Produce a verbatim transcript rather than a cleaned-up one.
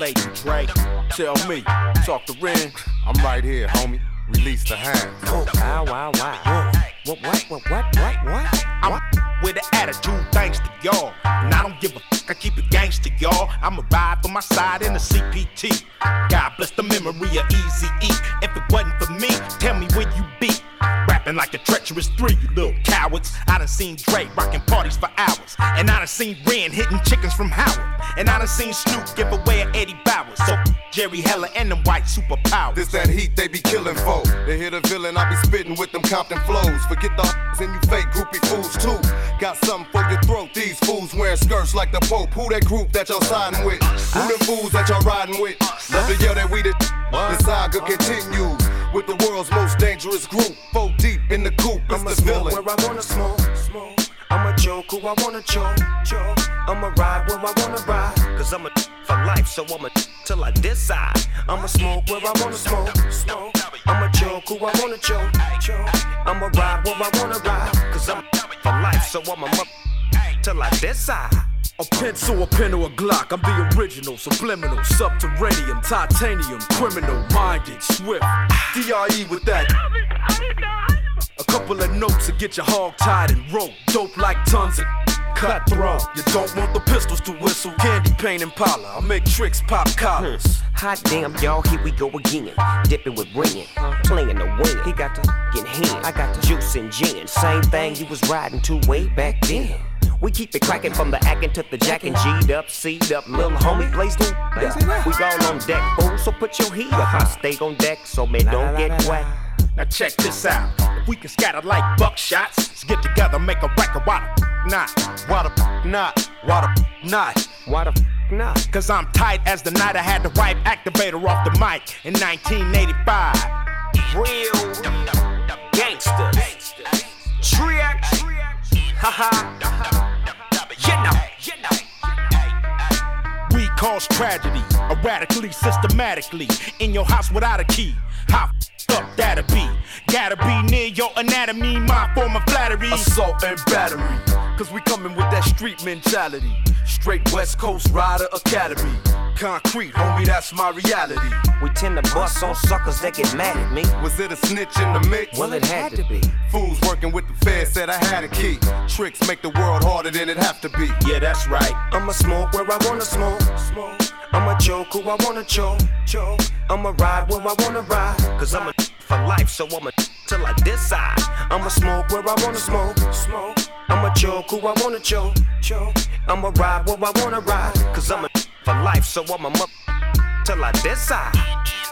Lady Dre. Tell me, talk to Ren. I'm right here, homie. Release the hands. Oh, wow, wow, wow. What, what, what, what, what, what? I'm with an attitude, thanks to y'all. And I don't give a fuck, I keep it gangsta, y'all. I'ma ride for my side in the C P T. God bless the memory of Eazy-E. If it wasn't for me, tell me where you be. Rapping like a treacherous three, you little cowards. I done seen Dre rocking parties for hours. And I done seen Ren hitting chickens from Howard. And I done seen Snoop give away a Eddie Bowers. So Jerry Heller and them white superpowers. This that heat they be killing for. They hear the villain, I be spitting with them Compton flows. Forget the and you fake groupie fools too. Got something for your throat, these fools wearing skirts like the Pope. Who that group that y'all siding with? Who them fools that y'all riding with? Love to yell that we the The saga continues with the world's most dangerous group. Four deep in the coop, it's the villain. Where I wanna smoke, smoke. I'ma choke who I wanna choke, choke. I'ma ride where I wanna ride. Cause I'm a for life, so I'm a till I decide. I'ma smoke where I wanna smoke, smoke. I'ma choke who I wanna choke, choke. I'ma ride where I wanna ride. Cause I'm for life, so I'm a till I decide. A pencil, a pen, or a Glock. I'm the original, subliminal, subterranean, titanium, criminal, minded, swift. D R E with that. A couple of notes to get your hog tied and rope. Dope like tons of cutthroat. You don't want the pistols to whistle. Candy paint and Impala. I make tricks pop collars. Hot damn, y'all, here we go again. Dipping with ringing, playing the wing. He got the in hand, I got the juice and gin. Same thing you was riding to way back then. We keep it cracking from the acting to the jacking. G'd up, C'd up, little homie blazed on. We all on deck, fool, so put your heat up. I stay on deck, so man, don't get wet. Now check this out. If we can scatter like buckshots, let's get together, make a record. Why the not? Why the not? Why the not? Why the not? Cause I'm tight as the night I had to wipe activator off the mic in nineteen eighty-five. Real gangsters. Trick. Haha. You know, you know. We cause tragedy, erratically, systematically. In your house without a key. How f***ed up that'll be? Gotta be near your anatomy, my form of flattery. Assault and battery, cause we coming with that street mentality. Straight West Coast Rider Academy. Concrete, homie, that's my reality. We tend to bust on suckers that get mad at me. Was it a snitch in the mix? Well, it had to be. Fools working with the feds said I had a key. Tricks make the world harder than it have to be. Yeah, that's right. I'ma smoke where I wanna smoke, smoke. I'ma choke who I wanna choke, choke. I'ma ride where I wanna ride. Cause I'm a for life, so I'm a till I decide. I'ma smoke where I wanna smoke, smoke. I'ma choke who I wanna choke, choke. I'ma ride where I wanna ride. Cause I'm a for life, so I'm a till I decide.